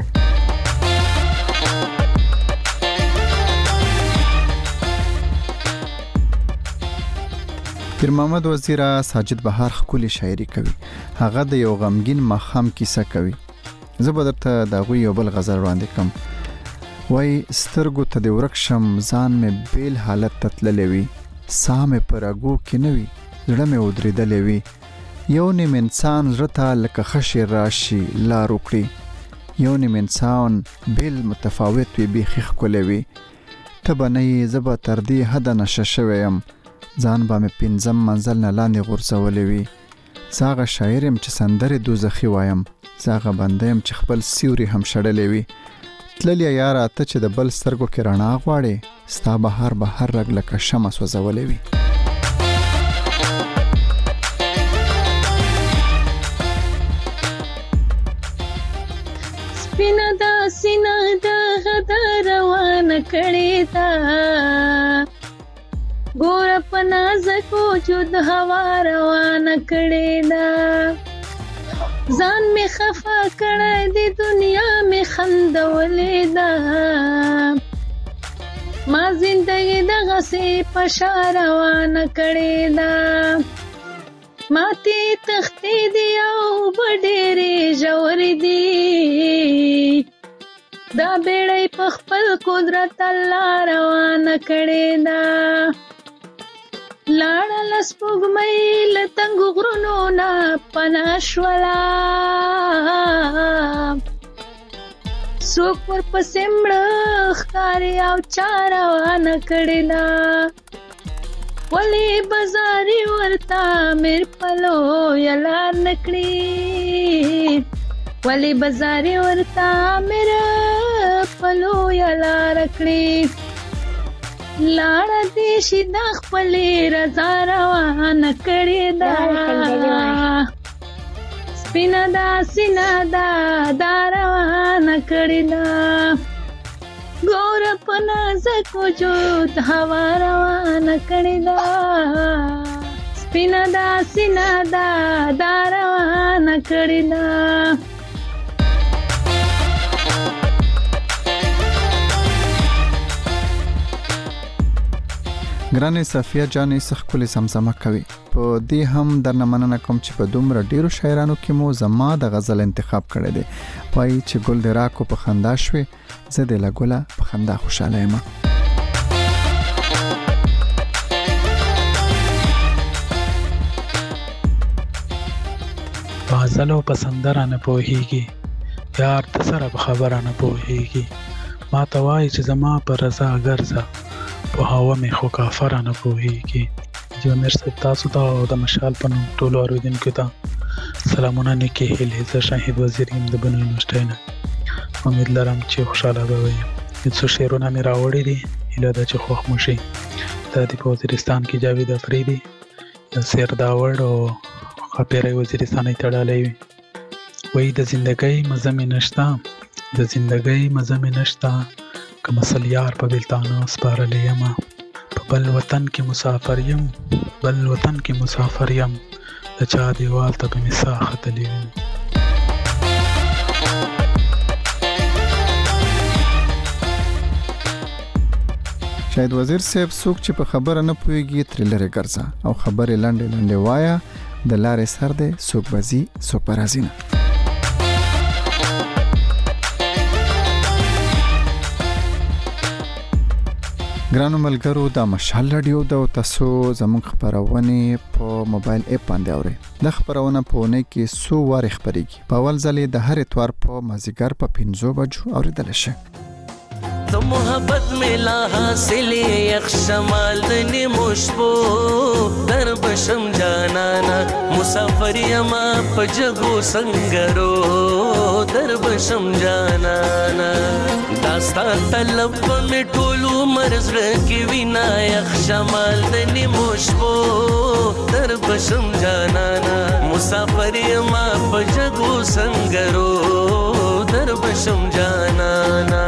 پیر محمد وزیر ساجد بهار خولي شاعري کوي. هغه د یو غمگین ماخام کیسه کوي. زه به درته د غوي یو بل غزل وړاندې کوم. وای سترګو ته د ورکشم ځان مې بیل حالت تتللې وي سامې پرګو کې نوي زړه مې ودرېدلې وي یو نیم انسان زړه لکه خشې راشي لار وکړي یو نیم انسان بیل متفاوت وي بیخي ښکلی وي ته به نه یې زه به تر دې حده نشه شوی یم ځان به مې پنځم منزل نه لاندې غورځولی وي زه هغه شاعر یم چې سندرې دوزخي وایم زه هغه بنده یم چې خپل سیوري هم شړلی وي تللې یاره ته چې د بل سترګو کې رڼا غواړې ستا بهار به هر رګ لکه شمع سوځولی وي. سپینه دا سینه دا غدا روانه کړې ده ګوره په نازکو جود هوا روانه کړې ده ځان مې خفه کړی د دنیا مې خندولې ده ما زندګي دغسې په شا روانه کړې ده ماتې تختې دي او به ډېرې ژورې دي دا بیړۍ په خپل قدرت الله روانه کړې ده لاړه له سپوږمۍ له تنګو غرونو نه پناه شوله څوک ورپسې مړه ښکاري او چا روانه کړې ده ولې به زارې ورته میر په لویه لار نه کړي ولې به زارې ورته میر په لویه لاره کړي لاړه دې شي د خپلې رضا روانه کړې ده سپینا دا سینا دا دا روانه کړې ده ګور په نازک وجود هوا روانه کړې ده سپینا دا سینا دا دا روانه کړې ده ګرانې صفیه جانې سخکلې سمسمه کوي په دې هم درنه مننه کوم چې په دومره ډیرو شاعرانو کې مو زما د غزل انتخاب کړی دی وایي چې ګل د راکو په خندا شوې زه د لګوله په خندا خوشاله یم غزل او پسندره نه پوهیږي یار د سره په خبره نه پوهیږي ما ته وایي چې زما پر رضا ګرځه په هوا مې خو کافره نه پوهیږي جو مرسته تاسو ته او د مشال په نوم ټولو اوریدونکو ته سلامونه نیکې هیلې زه شاهد وزیر یم د بنو یونیورسټۍ نه امید لرم چې خوشاله به وئ څو شعرونه مې راوړي دي هیله ده چې خوښ مو شي دا د په وزیرستان کې جاوید افریدي یو شعر داوړ او خاپیری وزیرستاني تړلی وي وایي د زندګۍ مزه مې نشته د زندګۍ مزه مې نشته که مسل یار په بلتانه سپارلی یم په بل وطن کې مسافر یم بل وطن کې مسافر یم د چا دیوال ته به مې ساه ختلی وي شاید وزیر صاحب څوک چې په خبره نه پوهیږي ترې لرې ګرځه او خبرې لنډې لنډې وایه د لارې سر دی څوک به ځي څوک به راځي نه ګرانو ملګرو دا مشال رادیو د تاسو زموږ خبرونه په موبایل اپ باندې اوري د خبرونه په اونۍ کې څو واره خبريږي په اول ځلې د هر اتوار په مازیګر په پنځو بجو اوریدل شي تو محبت ملا حاصل یخ شمال د نیمشبو در بشم جانانا مسافر یما پجگو سنگرو در بشم جانانا داستا طلب می ټولو مرز کی وینا یخ شمال د نیمشبو در بشم جانانا مسافر یما پجگو سنگرو در بشم جانانا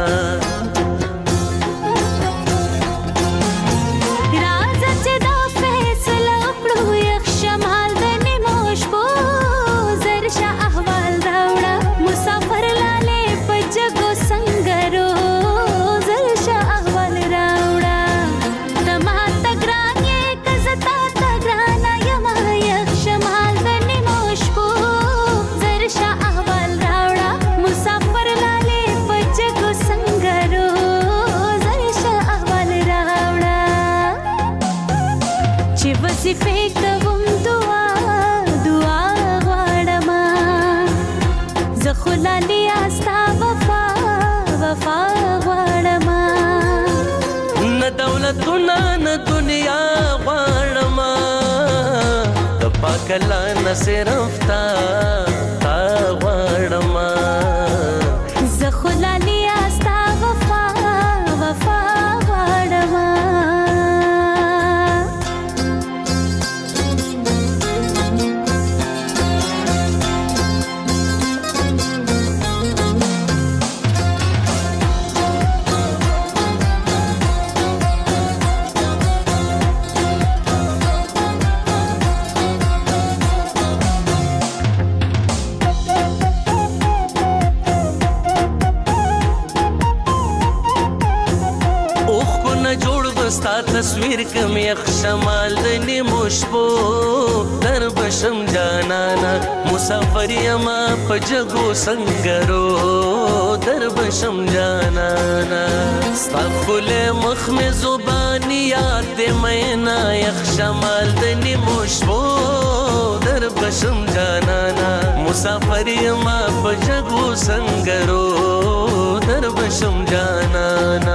کلا نه صرف تا تا غړما زخلالي استا وفا وفا غړما تصویر کم یخ شمال د نیمشبو در بشم جانانا مسافر یما پجگو سنگرو در بشم جانانا استغفل مخ میں زبانی یاد مینا یخ شمال د نیمشبو در بشم جانانا مسافر یما پجگو سنگرو در بشم جانانا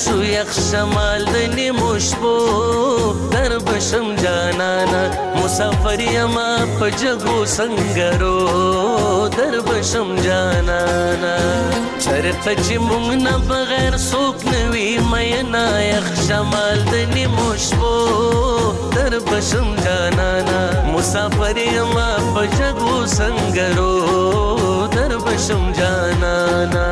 شو یخ شمال د نیمو شپو در بشم جانانا مسافر یما په جګو سنگرو در بشم جانانا چرته چې مونږ نه بغیر څوک نه وي مینا یخ شمال د نیمو شپو در بشم جانانا مسافر یما په جګو سنگرو در بشم جانانا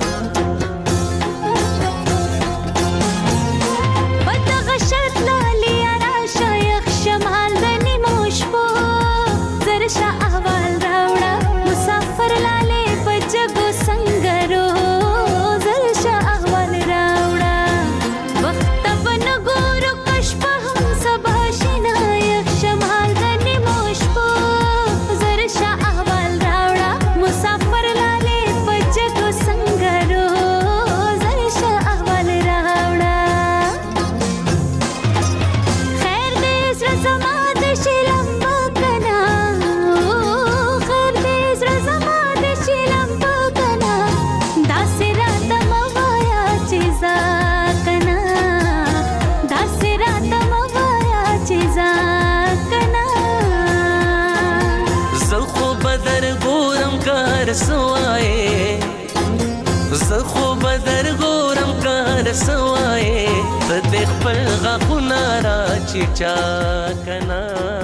زخو بدر ګورم کار سوای د دې خپل غاخونه را چچا کنا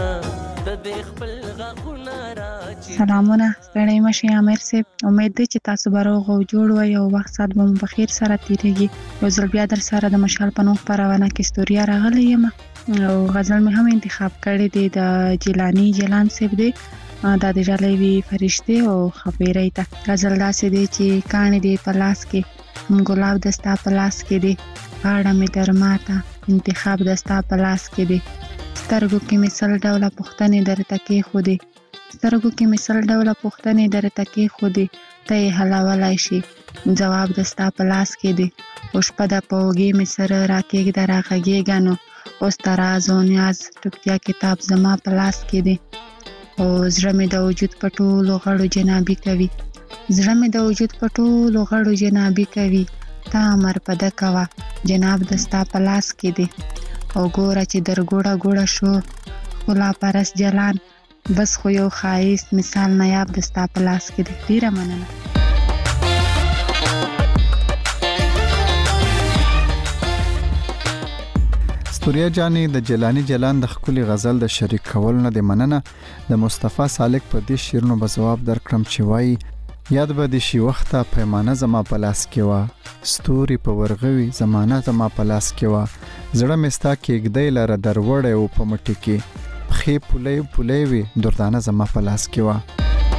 د دې خپل غاخونه را چچا سلامونه ستړی مشه امیر صاحب امید ده چې تاسو به روغ او جوړ وئ او وخت سات به مو په خیر سره تیریږي یو ځل بیا در سره د مشال په نوم خپرونه کې ستوریا راغلی یم او غزل مې هم انتخاب کړی دی د جیلانی جیلان صاحب دی دا د جلوی فرشته او خبرې ته غزل داسې دی چې کانې دی په لاس کې هم ګلاب دستا په لاس کې دی پاړه مې درماته انتخاب دستا په لاس کې دی سترګو کې مثال ډوله پښتنې درته کې خو دی سترګو کې مثال ډوله پښتنې درته کې خو دی ته یې حلولای شي جواب دستا په لاس کې دی اوس په د پوګي مې سره راکېږده راغږېږه نو اوس ته راز او نیاز ټوکتیا کتاب زما په لاس کې دی او زړه مې د وجود په ټولو غړو جنابي کوي زړه مې د وجود په ټولو غړو جنابي کوي تا امر په ده کوه جناب دستا په لاس کې دی او ګوره چې در ګوړه ګوړه شو ښکلا پرست جلان بس خو یو ښایست مثال نایاب دستا په لاس کې دی ډېره مننه ستوریا جانې د جیلانی جیلان د خپل غزل د شریک کول نه د مننه د مصطفی سالک په دې شیرونو به جواب درکړم چې وای یاد به د شي وخته پیمانه زما په لاس کې وا ستوري په ورغوي زمانہ زما په لاس کې وا زړه مستا کې ګدای لره دروړې او په مټی کې خې پولې پولې وي دردانه زما په لاس کې وا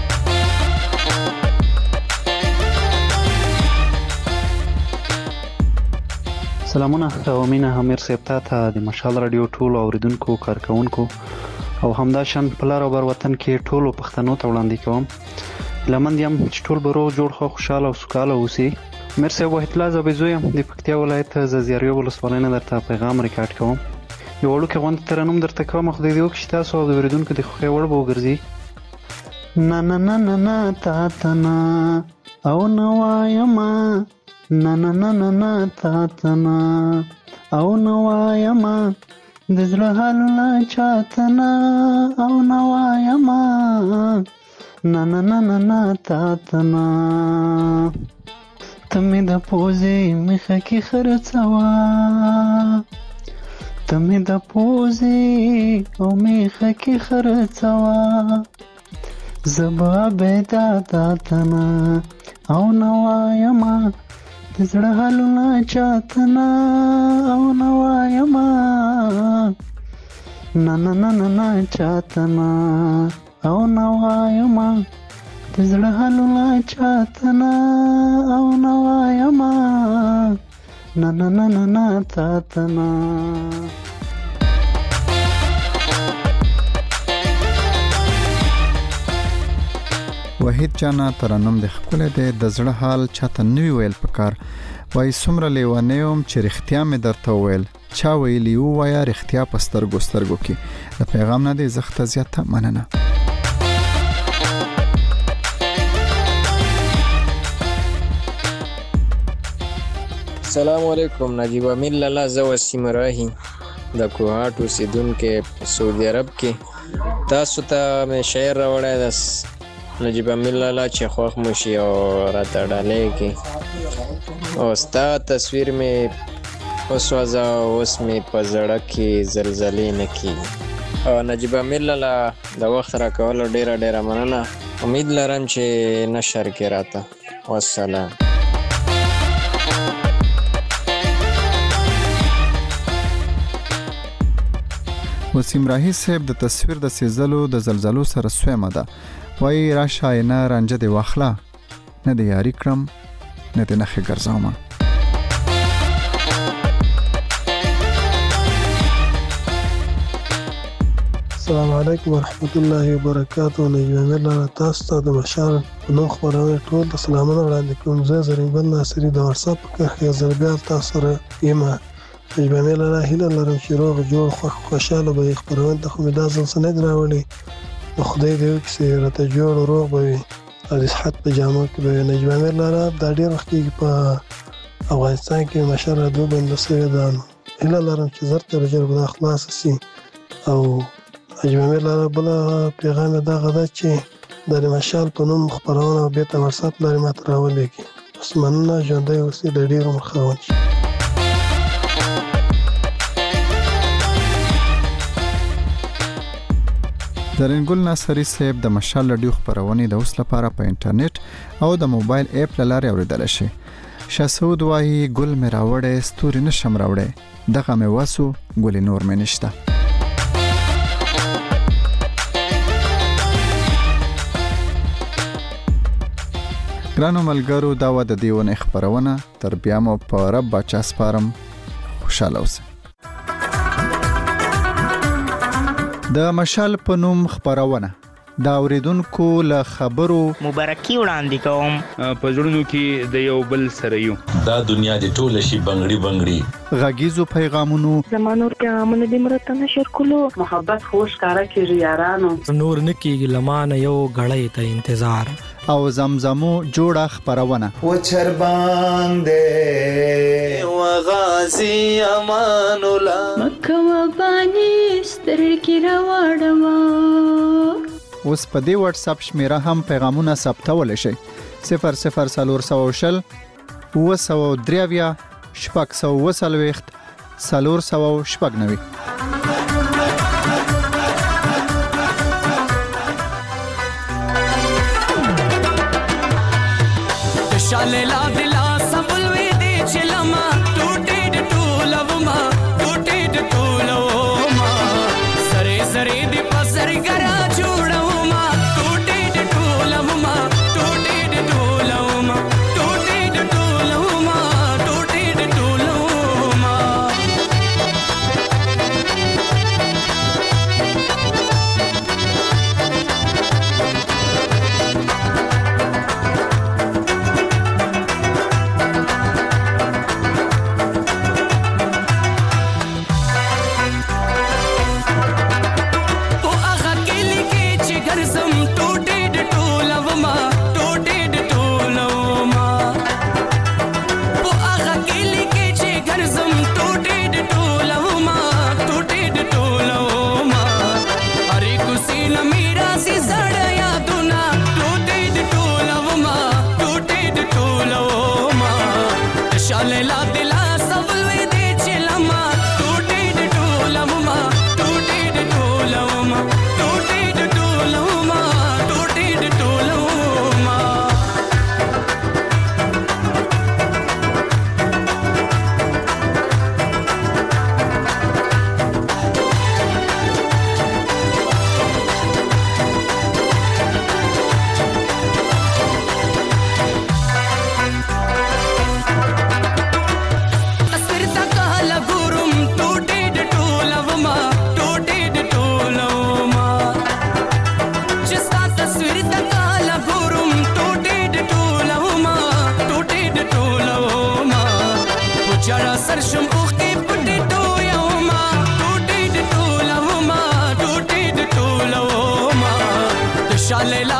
سلامونه او مینه امیر صاحب ته د مشال رادیو ټول اوریدونکو کارکونکو او همدا شان په لار او بر وطن کې ټولو پښتنو ته وړاندې کوم لمن یم چې ټول به روغ جوړ خو خوشاله او سوکاله اوسئ امیر صاحب وحید الله زبیزو یم د پکتیا ولایت زازیاریو ولسوالۍ نه درته پیغام ریکارډ کوم یو وړوکی غونډه ترنم درته کوم خدای دې وکړي چې تاسو او د اوریدونکو د خوښۍ وړ به وګرځي نه نه نه نه نه تا ته نه او نه وایمه نه نه نه نه نه تا ته نه او نه وایمه د زړه حالونه چاته نه او نه وایمه نه نه نه نه نه تا ته نه ته مې د پوزې مخه کې خرڅوه ته مې د پوزې او مخه کې خرڅوه زه به بېدا تا ته نه او نه وایمه د زړه حالونه چاته نه او نه وایمه نه نه نه نه نه چاته نه او نه وایمه د زړه حالونه چاته نه او نه وایمه نه نه نه نه نه تاته نه وحید جانا ترنم د خپل د زړه حال چاته نوی ویل پکار وای سمره لیوانیوم چې رښتیا مې درته ویل چا ویلی وایا رښتیا پستر ګسترګو کې د پیغام نه دی زخته زیاته مننه السلام علیکم. نجیب امیر لالا، زه وسیم راهی د کوهاټ اوسیدونکی په سعودي عرب کې. تاسو ته مې شعر راوړی د نجیب امیر لالا چې خوښ مو شي او راته ډالۍ کړي. او ستا تصویر مې وسوځه، اوس مې په زړه کې زلزلې نه کېږي. او نجیب امیر لالا د وخت راکولو ډېره ډېره مننه. امید لرم چې نشر کې راته. والسلام. وسیم راهی صاحب د تصویر د سیزلو د زلزلو سره سویمه ده. وایي راشه نه رانجه دی واخله، نه دی یاري کړم، نه دی نخې ګرځومه. السلام علیکم ورحمت الله وبرکاتو. نجیب امیر لالا، تاسو ته د مشال په نوم خپرونه ټول د سلامونه وړاندې کوم. زه زرین ګل ناصري د واتساپ په کرښه یو ځل بیا تاسو سره یم. نجیب امیر لالا، هیله لرم چې روغ جوړ خوښ خوشحاله به یې. خپرونه ته خو مې دا ځل څه نه دي راوړي، نو خدای دې وکړي چې راته جوړ روغ به وي او د صحت په جامو کې به وي. نجیب امیر لالا، دا ډېر وخت کېږي په افغانستان کې مشال راډیو بنده سوې ده. هیله لرم چې زر تر ژر به دا خلاصه سي. او نجیب امیر لالا، بله پیغام یې دغه ده چې د مشال په نوم خپرونه بېرته واتساپ لارې ماته راولېږي. اوس مننه، ژوندی اوسئ، د ډېر عمر خاوند شي. زرین ګل ناصري صاحب د مشال راډیو خپرونې د اوس لپاره په انټرنیټ او د موبایل اپ له لارې اورېدلی شي. شاه سعود وایي ګل مې راوړی ستوري نشم راوړی، دغه مې وسو ګلې نور مې نشته. ګرانو ملګرو، دا وه د دې ونې خپرونه. تر بیا مو په رب باچا سپارم. خوشحاله اوسئ. د مشال په نوم خپرونه د اوریدونکو له خبرو مبارکي وړاندې کوم. په زړونو کې د یو بل سره یو. دا دنیا د ټول شي بنگړي بنگړي. غږیزو پیغامونو زمانور پیغامونه د مرته نشر کولو. محبت خوش کارا کیږي یارانو. نور نکیږي لمانه یو غړې ته انتظار. او زمزمو جوړه خپرونه. و چرباندې و غازی امان الله مکه و بانی سترګې راوړم. اوس په دې واتس اپ شمیره هم پیغامونه ثبتول شي. صفر صفر څلور سوه شل اوه سوه درې اویا شپږ سوه اوه څلوېښت څلور سوه شپږ نوي. شاله لا دلا سملوي دي چلما ټوټې د ټولوما ټوټې د ټولوما سره سره دې پسر ګرا جوړوما ټوټې د ټولوما ټوټې د ټولوما ټوټې د ټولوما ټوټې د ټولوما. Shalala